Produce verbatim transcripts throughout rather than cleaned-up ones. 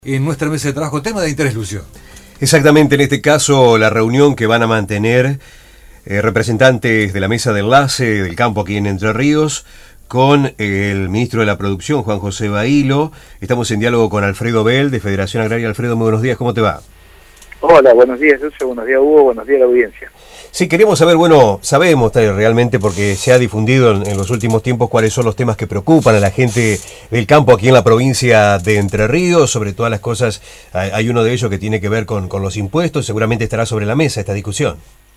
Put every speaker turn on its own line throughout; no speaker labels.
En nuestra mesa de trabajo, tema de interés, Lucio.
Exactamente, en este caso la reunión que van a mantener eh, representantes de la mesa de enlace del campo aquí en Entre Ríos con el ministro de la Producción, Juan José Bailo. Estamos en diálogo con Alfredo Bell de Federación Agraria. Alfredo, muy buenos días, ¿cómo te va?
Hola, buenos días, Lucio, buenos días, Hugo, buenos días a la audiencia.
Sí, queremos saber, bueno, sabemos realmente porque se ha difundido en, en los últimos tiempos cuáles son los temas que preocupan a la gente del campo aquí en la provincia de Entre Ríos. Sobre todas las cosas, hay, hay uno de ellos que tiene que ver con, con los impuestos. Seguramente estará sobre la mesa esta discusión.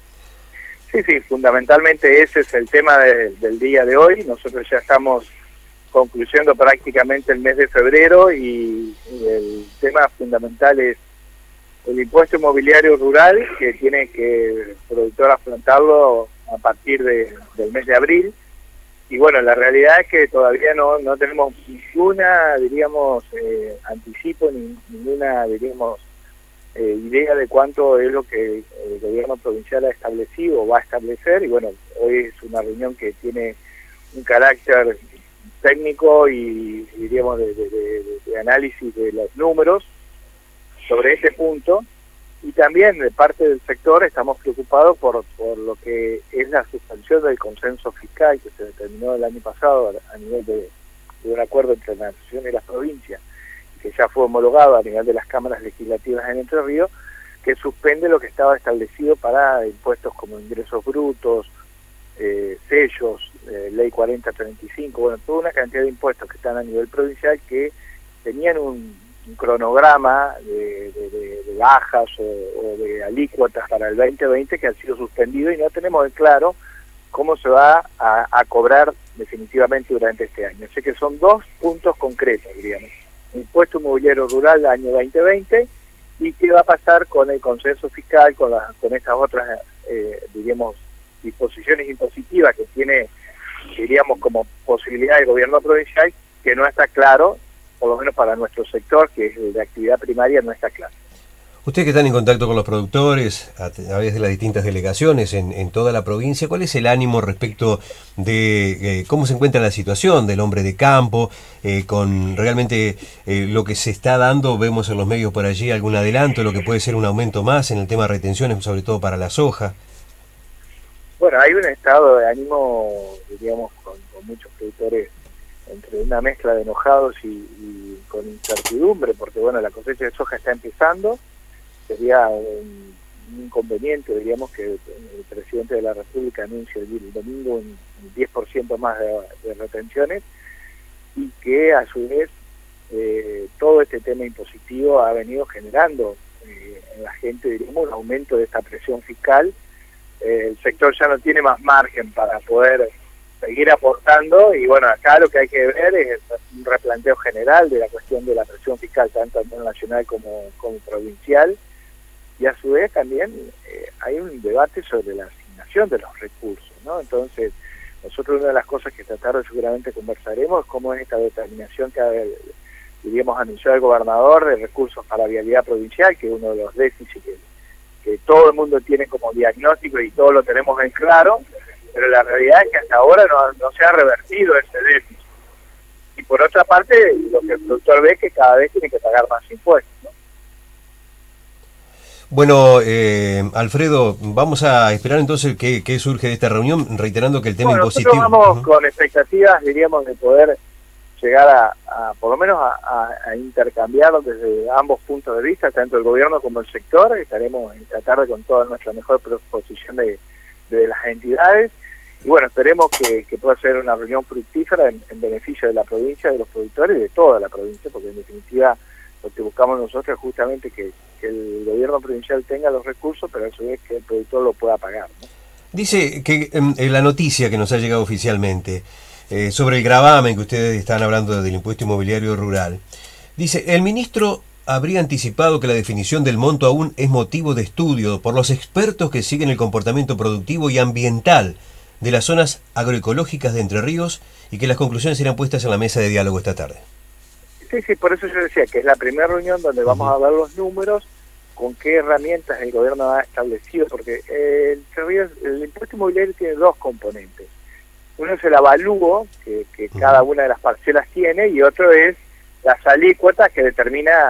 Sí, sí, fundamentalmente ese es el tema de, del día de hoy. Nosotros ya estamos concluyendo prácticamente el mes de febrero y, y el tema fundamental es el impuesto inmobiliario rural, que tiene que el productor afrontarlo a partir de, del mes de abril. Y bueno, la realidad es que todavía no, no tenemos ninguna, diríamos, eh, anticipo, ni ninguna, diríamos, eh, idea de cuánto es lo que el gobierno provincial ha establecido o va a establecer. Y bueno, hoy es una reunión que tiene un carácter técnico y, diríamos, de, de, de, de análisis de los números sobre este punto, y también de parte del sector estamos preocupados por, por lo que es la suspensión del consenso fiscal que se determinó el año pasado a, a nivel de, de un acuerdo entre la nación y las provincias, que ya fue homologado a nivel de las cámaras legislativas en Entre Ríos, que suspende lo que estaba establecido para impuestos como ingresos brutos, eh, sellos, eh, ley cuarenta treinta y cinco, bueno, toda una cantidad de impuestos que están a nivel provincial que tenían un un cronograma de, de, de, de bajas o, o de alícuotas para el veinte veinte que han sido suspendidos y no tenemos en claro cómo se va a, a cobrar definitivamente durante este año. Sé que son dos puntos concretos, diríamos. Impuesto inmobiliario rural del año veinte veinte y qué va a pasar con el consenso fiscal, con, la, con estas otras, eh, diríamos, disposiciones impositivas que tiene, diríamos, como posibilidad el gobierno provincial, que no está claro, por lo menos para nuestro sector, que es de actividad primaria, no está claro.
Ustedes que están en contacto con los productores a través de las distintas delegaciones en, en toda la provincia, ¿cuál es el ánimo respecto de eh, cómo se encuentra la situación del hombre de campo? Eh, con realmente eh, lo que se está dando, vemos en los medios por allí algún adelanto, lo que puede ser un aumento más en el tema de retenciones, sobre todo para la soja.
Bueno, hay un estado de ánimo, diríamos, con, con muchos productores, entre una mezcla de enojados y, y con incertidumbre, porque bueno, la cosecha de soja está empezando. Sería un, un inconveniente, diríamos, que el presidente de la República anuncie el, el domingo un, un diez por ciento más de, de retenciones, y que a su vez eh, todo este tema impositivo ha venido generando eh, en la gente, diríamos, un aumento de esta presión fiscal. Eh, el sector ya no tiene más margen para poder seguir aportando, y bueno, acá lo que hay que ver es un replanteo general de la cuestión de la presión fiscal, tanto a nivel nacional como, como provincial, y a su vez también eh, hay un debate sobre la asignación de los recursos, ¿no? Entonces, nosotros una de las cosas que esta tarde seguramente conversaremos es cómo es esta determinación que diríamos anunciado el gobernador de recursos para vialidad provincial, que es uno de los déficits que, que todo el mundo tiene como diagnóstico y todos lo tenemos en claro, pero la realidad es que hasta ahora no, no se ha revertido ese déficit. Y por otra parte, lo que el productor ve es que cada vez tiene que pagar más impuestos, ¿no?
Bueno, eh, Alfredo, vamos a esperar entonces qué, qué surge de esta reunión, reiterando que el tema
bueno,
impositivo...
Nosotros vamos
uh-huh.
con expectativas, diríamos, de poder llegar a, a por lo menos a, a, a intercambiarlo desde ambos puntos de vista, tanto el gobierno como el sector. Estaremos esta tarde con toda nuestra mejor proposición de, de las entidades. Y bueno, esperemos que, que pueda ser una reunión fructífera en, en beneficio de la provincia, de los productores y de toda la provincia, porque en definitiva lo que buscamos nosotros es justamente que, que el gobierno provincial tenga los recursos, pero a su vez que el productor lo pueda pagar, ¿no?
Dice que en la noticia que nos ha llegado oficialmente eh, sobre el gravamen que ustedes están hablando del impuesto inmobiliario rural, dice, el ministro habría anticipado que la definición del monto aún es motivo de estudio por los expertos que siguen el comportamiento productivo y ambiental de las zonas agroecológicas de Entre Ríos, y que las conclusiones serán puestas en la mesa de diálogo esta tarde.
Sí, sí, por eso yo decía que es la primera reunión donde vamos uh-huh. a ver los números, con qué herramientas el gobierno ha establecido, porque eh, Entre Ríos, el impuesto inmobiliario tiene dos componentes. Uno es el avalúo que, que uh-huh. cada una de las parcelas tiene, y otro es las alícuotas que determina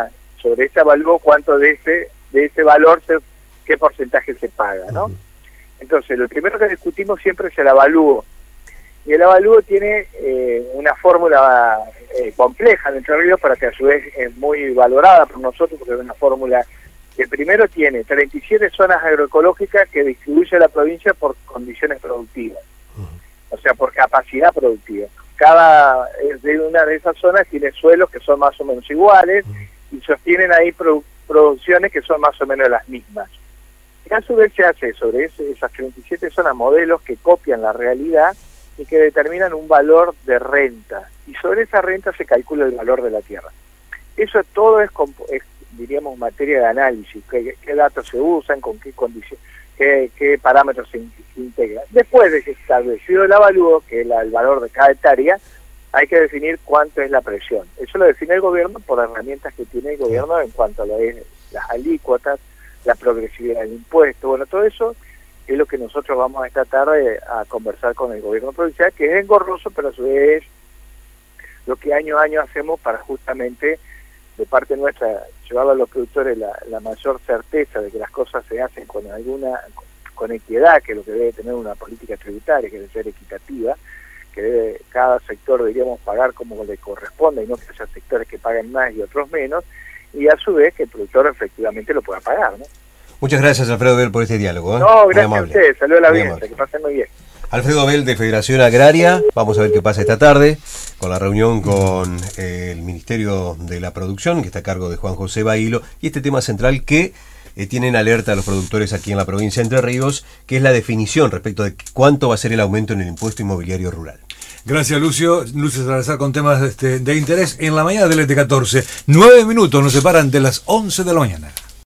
sobre ese avalúo cuánto de ese, de ese valor, se, qué porcentaje se paga, ¿no? Uh-huh. Entonces, lo primero que discutimos siempre es el avalúo. Y el avalúo tiene eh, una fórmula eh, compleja de Entre Ríos, pero que a su vez es muy valorada por nosotros, porque es una fórmula que primero tiene treinta y siete zonas agroecológicas que distribuye la provincia por condiciones productivas, uh-huh. o sea, por capacidad productiva. Cada de una de esas zonas tiene suelos que son más o menos iguales, uh-huh. y sostienen ahí produ- producciones que son más o menos las mismas. Y a su vez se hace sobre ese, esas treinta y siete zonas modelos que copian la realidad y que determinan un valor de renta, y sobre esa renta se calcula el valor de la tierra. Eso todo es, es diríamos, materia de análisis, qué, qué datos se usan, con qué condiciones, qué, qué parámetros se, se integran. Después de que establecido el avalúo, que es la, el valor de cada hectárea, hay que definir cuánto es la presión. Eso lo define el gobierno por herramientas que tiene el gobierno en cuanto a lo es las alícuotas, la progresividad del impuesto, bueno, todo eso es lo que nosotros vamos a esta tarde a conversar con el gobierno provincial, que es engorroso, pero a su vez lo que año a año hacemos para justamente, de parte nuestra, llevar a los productores la, la mayor certeza de que las cosas se hacen con alguna, con equidad, que es lo que debe tener una política tributaria, que debe ser equitativa, que debe cada sector deberíamos pagar como le corresponde y no que haya sectores que paguen más y otros menos, y a su vez que el productor efectivamente lo pueda pagar, ¿no?
Muchas gracias, Alfredo Bel, por este diálogo, ¿eh?
No, gracias a ustedes, saludos a la audiencia, que pasen muy bien.
Alfredo Bel, de Federación Agraria. Vamos a ver qué pasa esta tarde con la reunión con el Ministerio de la Producción, que está a cargo de Juan José Bailo, y este tema central que eh, tienen alerta a los productores aquí en la provincia de Entre Ríos, que es la definición respecto de cuánto va a ser el aumento en el impuesto inmobiliario rural.
Gracias, Lucio. Lucio Salazar con temas este, de interés en la mañana del E T catorce. Nueve minutos nos separan de las once de la mañana.